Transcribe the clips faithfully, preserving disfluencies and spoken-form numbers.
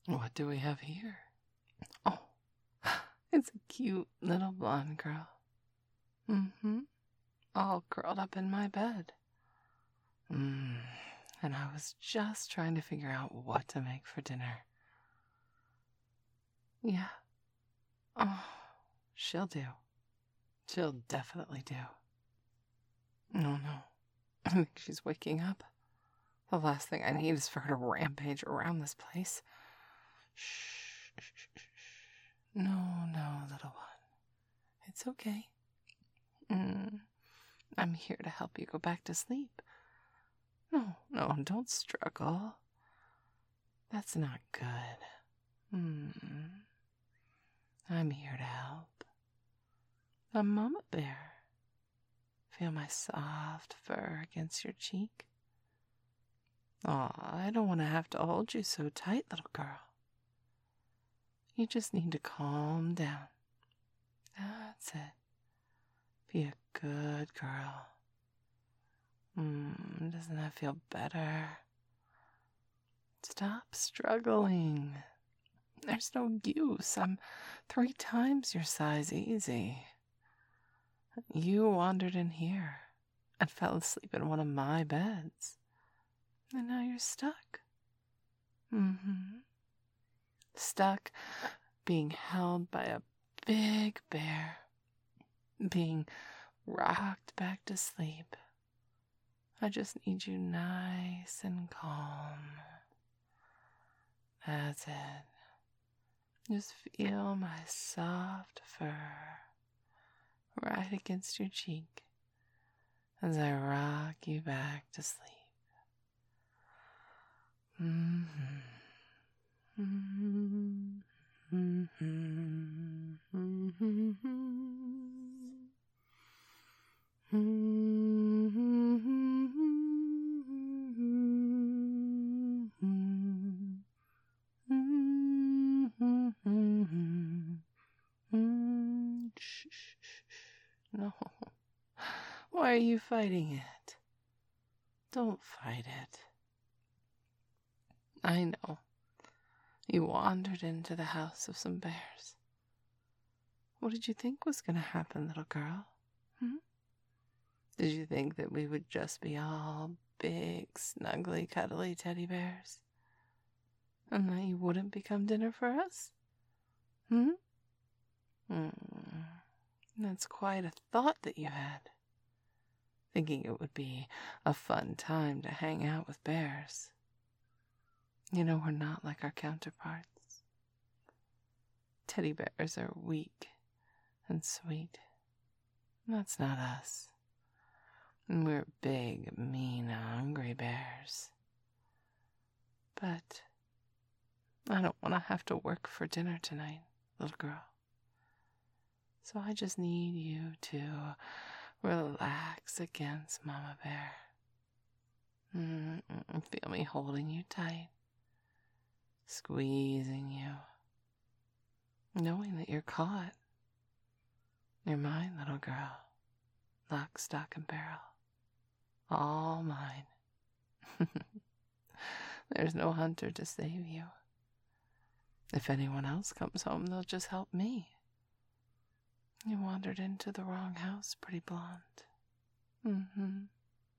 What do we have here? Oh, it's a cute little blonde girl. Mm-hmm. All curled up in my bed. Mm. And I was just trying to figure out what to make for dinner. Yeah. Oh, she'll do. She'll definitely do. No, no. I think she's waking up. The last thing I need is for her to rampage around this place. Shh, shh, shh, shh. No, no, little one. It's okay. Mm. I'm here to help you go back to sleep. No, no, don't struggle. That's not good. Hmm. I'm here to help. I'm Mama Bear. Feel my soft fur against your cheek? Aw, I don't want to have to hold you so tight, little girl. You just need to calm down. That's it. Be a good girl. Hmm, doesn't that feel better? Stop struggling. There's no use. I'm three times your size easy. You wandered in here and fell asleep in one of my beds. And now you're stuck. Mm-hmm. Stuck being held by a big bear. Being rocked back to sleep. I just need you nice and calm. That's it. Just feel my soft fur right against your cheek as I rock you back to sleep. Mm-hmm. Mm-hmm. Mm-hmm. Mm-hmm. Shh, shh, shh. No. Why are you fighting it? Don't fight it. I know. You wandered into the house of some bears. What did you think was going to happen, little girl? Hmm? Did you think that we would just be all big, snuggly, cuddly teddy bears? And that you wouldn't become dinner for us? Hmm? Hmm. That's quite a thought that you had. Thinking it would be a fun time to hang out with bears. You know, we're not like our counterparts. Teddy bears are weak and sweet. That's not us. And we're big, mean, hungry bears. But I don't want to have to work for dinner tonight, little girl. So I just need you to relax against Mama Bear. Mm-mm, feel me holding you tight, squeezing you, knowing that you're caught. You're mine, little girl. Lock, stock, and barrel. All mine. There's no hunter to save you. If anyone else comes home, they'll just help me. You wandered into the wrong house, pretty blonde. Mm-hmm.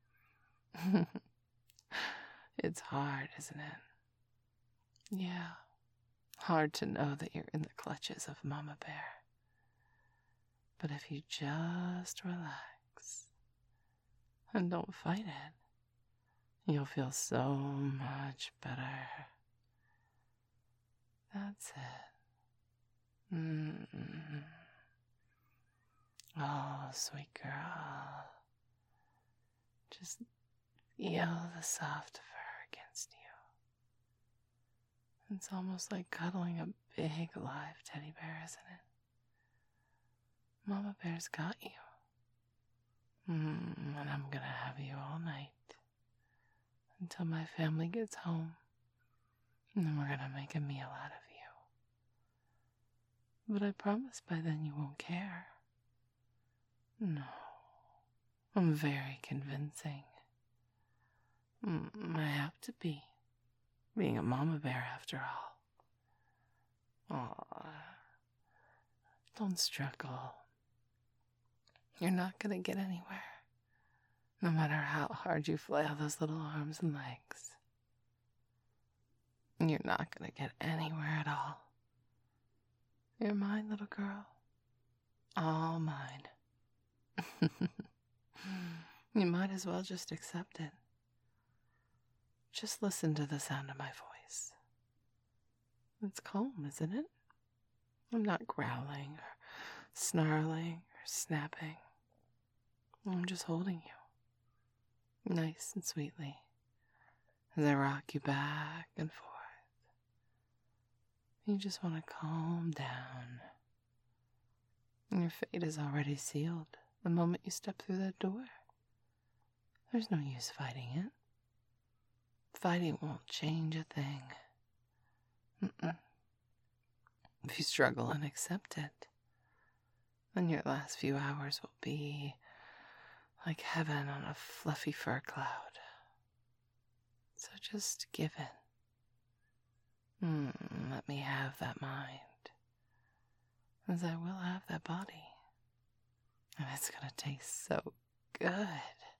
It's hard, isn't it? Yeah. Hard to know that you're in the clutches of Mama Bear. But if you just relax and don't fight it, you'll feel so much better. That's it. Mm-mm. Oh, sweet girl. Just feel the soft fur against you. It's almost like cuddling a big live teddy bear, isn't it? Mama Bear's got you. Mm, and I'm gonna have you all night. Until my family gets home. And then we're gonna make a meal out of you. But I promise by then you won't care. No. I'm very convincing. Mm, I have to be. Being a Mama Bear after all. Aw, don't struggle. You're not gonna get anywhere, no matter how hard you flail those little arms and legs. You're not gonna get anywhere at all. You're mine, little girl. All mine. You might as well just accept it. Just listen to the sound of my voice. It's calm, isn't it? I'm not growling or snarling or snapping. I'm just holding you, nice and sweetly, as I rock you back and forth. You just want to calm down. And your fate is already sealed the moment you step through that door. There's no use fighting it. Fighting won't change a thing. Mm-mm. If you struggle and accept it, then your last few hours will be like heaven on a fluffy fur cloud. So just give in. Mm, let me have that mind, as I will have that body. And it's gonna taste so good.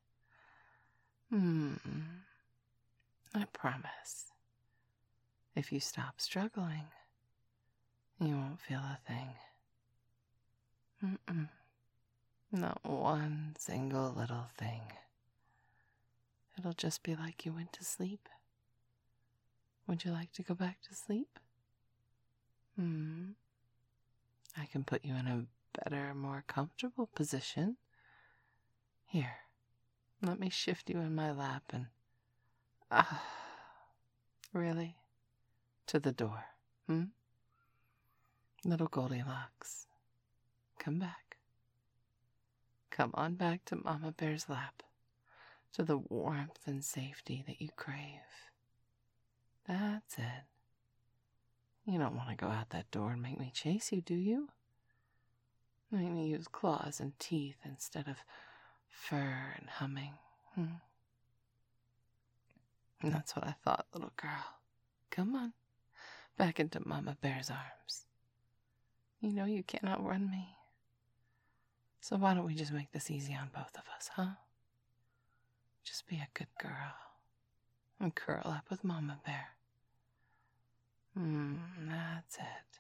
Mm, I promise. If you stop struggling, you won't feel a thing. Mm-mm. Not one single little thing. It'll just be like you went to sleep. Would you like to go back to sleep? Hmm. I can put you in a better, more comfortable position. Here, let me shift you in my lap and... Ah, really? To the door, hmm? Little Goldilocks, come back. Come on back to Mama Bear's lap, to the warmth and safety that you crave. That's it. You don't want to go out that door and make me chase you, do you? Make me use claws and teeth instead of fur and humming. Hmm? That's what I thought, little girl. Come on, back into Mama Bear's arms. You know you can't outrun me. So why don't we just make this easy on both of us, huh? Just be a good girl and curl up with Mama Bear. Hmm, that's it.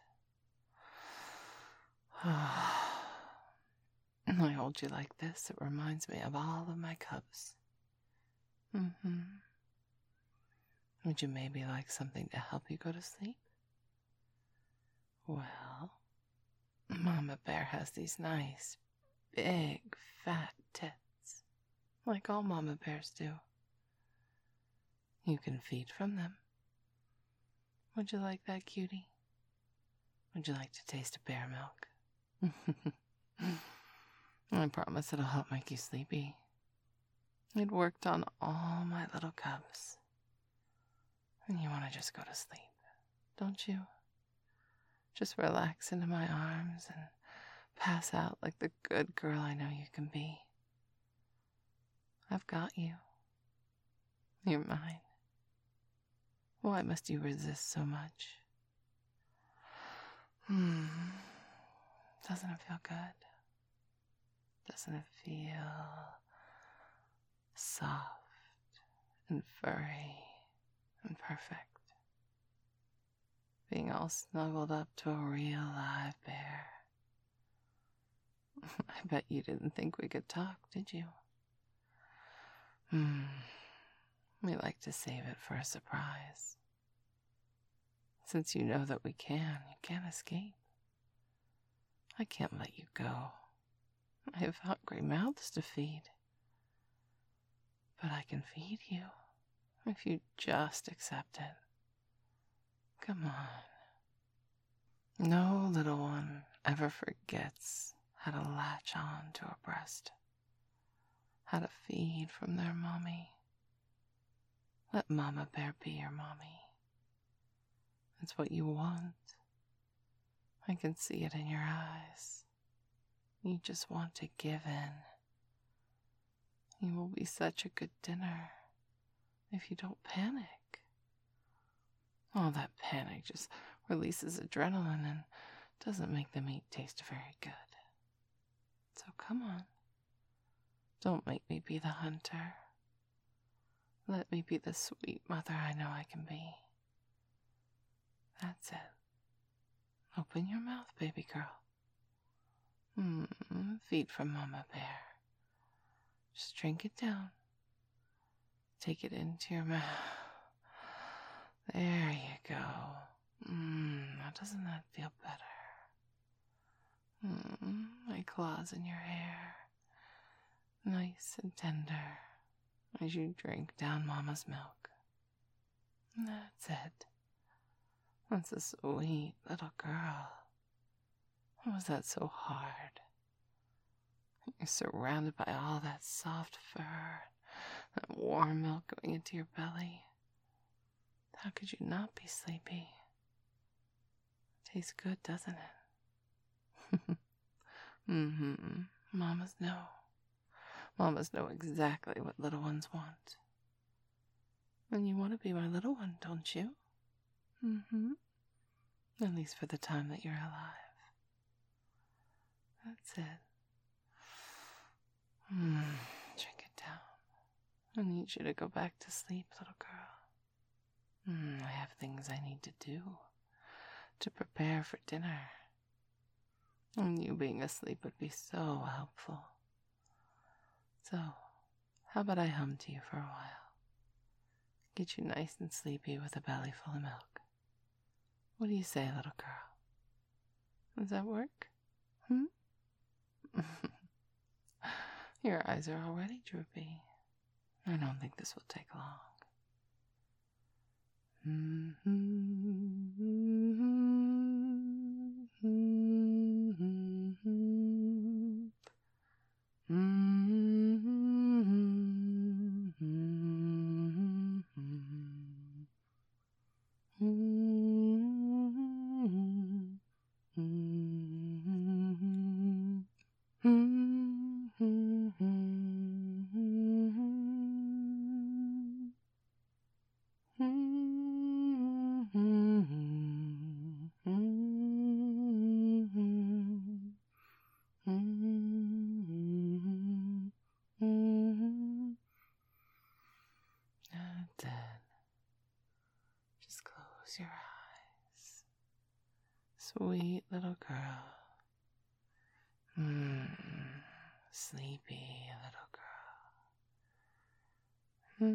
When I hold you like this, it reminds me of all of my cubs. Mm-hmm. Would you maybe like something to help you go to sleep? Well, Mama Bear has these nice, big, fat tits, like all Mama Bears do. You can feed from them. Would you like that, cutie? Would you like to taste of bear milk? I promise it'll help make you sleepy. It worked on all my little cubs. And you want to just go to sleep, don't you? Just relax into my arms and pass out like the good girl I know you can be. I've got you. You're mine. Why must you resist so much? Hmm. Doesn't it feel good? Doesn't it feel soft and furry and perfect? Being all snuggled up to a real live bear. I bet you didn't think we could talk, did you? Hmm. We like to save it for a surprise. Since you know that we can, you can't escape. I can't let you go. I have hungry mouths to feed. But I can feed you if you just accept it. Come on. No little one ever forgets how to latch on to a breast, how to feed from their mommy. Let Mama Bear be your mommy. It's what you want. I can see it in your eyes. You just want to give in. You will be such a good dinner if you don't panic. All that panic just releases adrenaline and doesn't make the meat taste very good. So come on. Don't make me be the hunter. Let me be the sweet mother I know I can be. That's it. Open your mouth, baby girl. Hmm, feed from Mama Bear. Just drink it down. Take it into your mouth. There you go. Mmm, doesn't that feel better? Mmm, my claws in your hair. Nice and tender as you drink down Mama's milk. That's it. That's a sweet little girl. How was that so hard? You're surrounded by all that soft fur, that warm milk going into your belly. How could you not be sleepy? Tastes good, doesn't it? mm-hmm. Mamas know. Mamas know exactly what little ones want. And you want to be my little one, don't you? Mm-hmm. At least for the time that you're alive. That's it. Mm, drink it down. I need you to go back to sleep, little girl. Mm, I have things I need to do to prepare for dinner. And you being asleep would be so helpful. So, how about I hum to you for a while? Get you nice and sleepy with a belly full of milk. What do you say, little girl? Does that work? Hmm? Your eyes are already droopy. I don't think this will take long. Just close your eyes. Sweet little girl. Mm, sleepy little girl.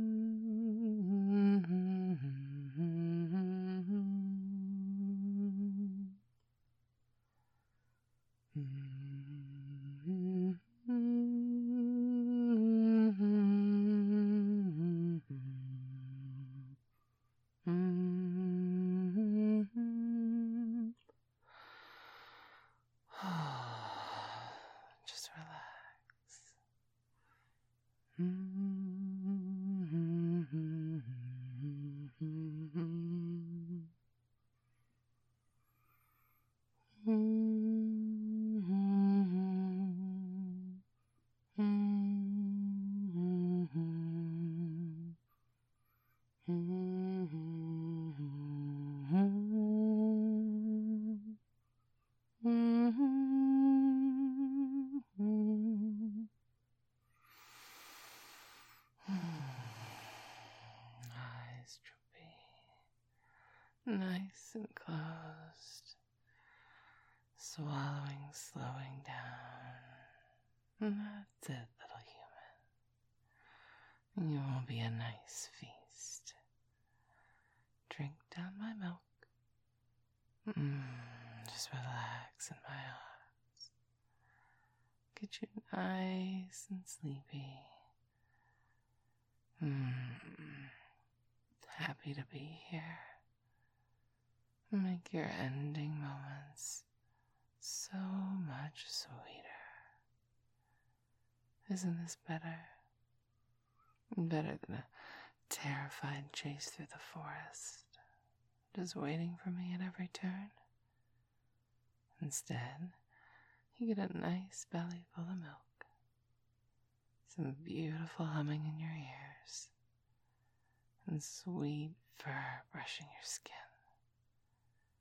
Just relax. Eyes droopy, nice and closed, swallowing, slowing down. And that's it, little human. You will be a nice feast. Drink down my milk. Mm, just relax in my arms. Get you nice and sleepy. Mm, happy to be here. Make your ending moments so much sweeter. Isn't this better? Better than a terrified chase through the forest, just waiting for me at every turn? Instead, you get a nice belly full of milk, some beautiful humming in your ears, and sweet fur brushing your skin.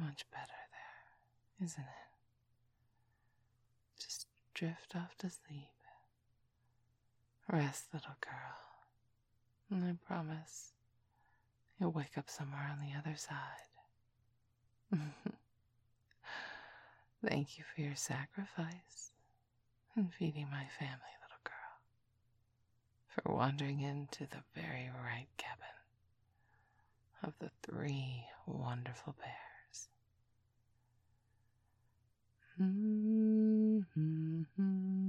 much better there, isn't it? Just drift off to sleep. Rest, little girl. And I promise you'll wake up somewhere on the other side. Thank you for your sacrifice and feeding my family, little girl. For wandering into the very right cabin of the three wonderful bears. Mm-hmm.